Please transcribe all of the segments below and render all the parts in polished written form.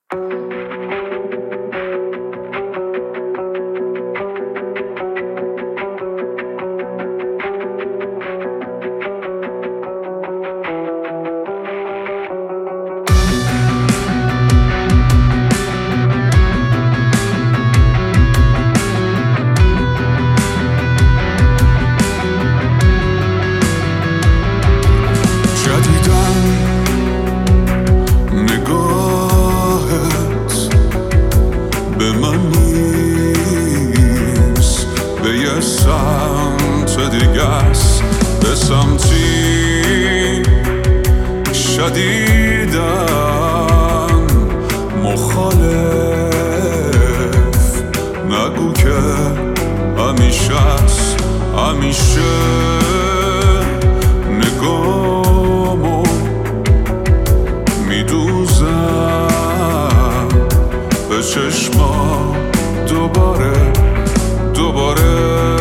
به من نیست، به یه سمت دیگه است، به سمتی شدیدن مخالف. نگو که همیشه است، همیشه نگامو میدوزم به چشما دوباره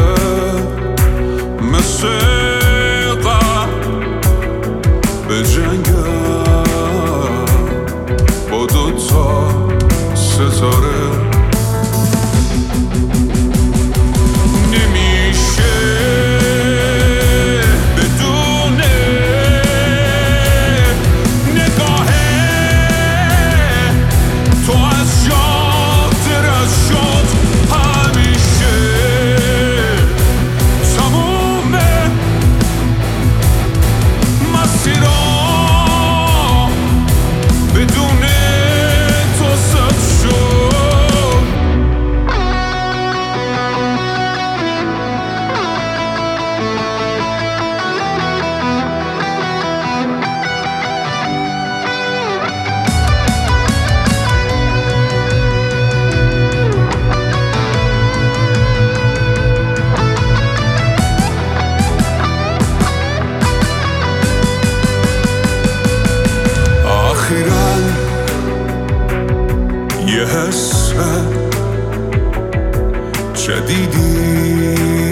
مثل قبل به جنگم با دوتا ستاره. یه حس جدیدی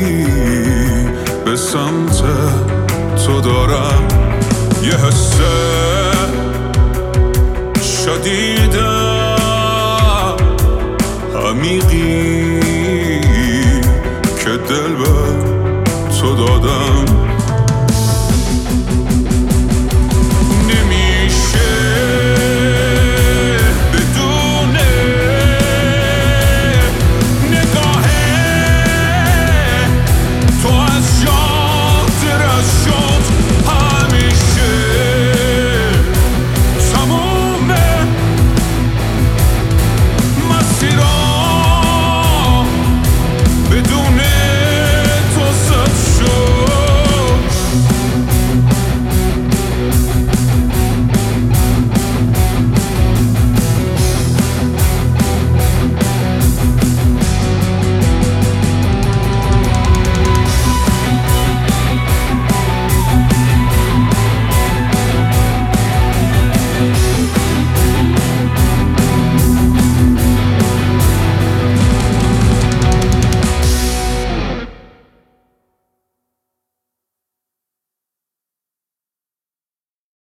به سمت تو دارم، یه حس شدید عمیقی که دل به تو دادم.